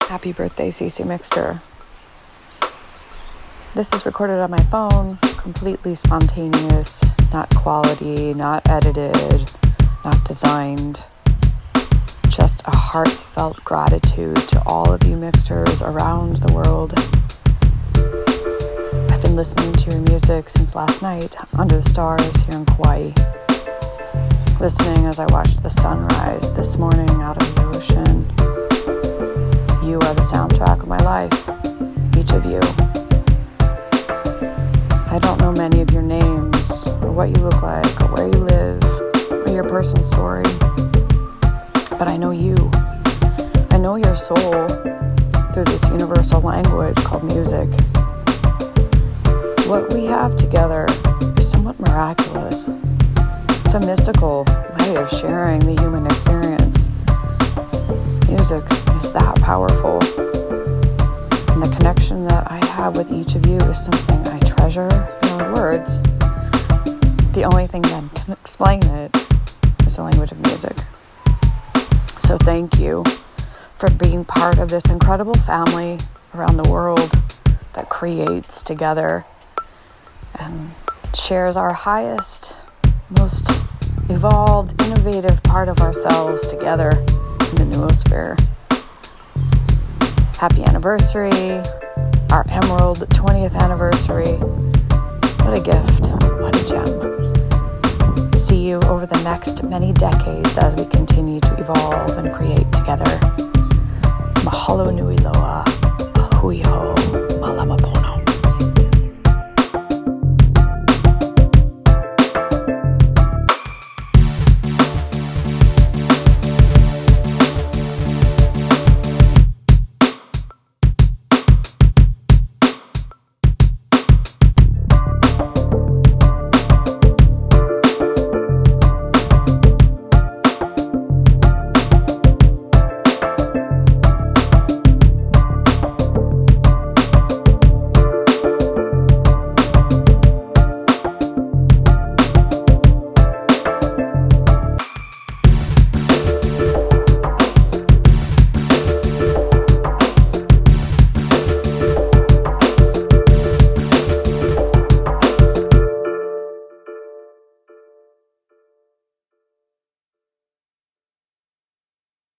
Happy birthday, CC Mixter. This is recorded on my phone, completely spontaneous, not quality, not edited, not designed. Just a heartfelt gratitude to all of you mixters around the world. I've been listening to your music since last night under the stars here in Kauai. Listening as I watched the sunrise this morning out of the ocean. You are the soundtrack of my life, each of you. I don't know many of your names, or what you look like, or where you live, or your personal story. But I know you. I know your soul through this universal language called music. What we have together is somewhat miraculous. It's a mystical way of sharing the human experience. Music is that powerful. And the connection that I have with each of you is something I treasure beyond words. The only thing that can explain it is the language of music. So thank you for being part of this incredible family around the world that creates together and shares our highest, most evolved, innovative part of ourselves together in the noosphere. Happy anniversary, our Emerald 20th anniversary. What a gift, what a gem. See you over the next many decades as we continue to evolve and create together. Mahalo nui loa.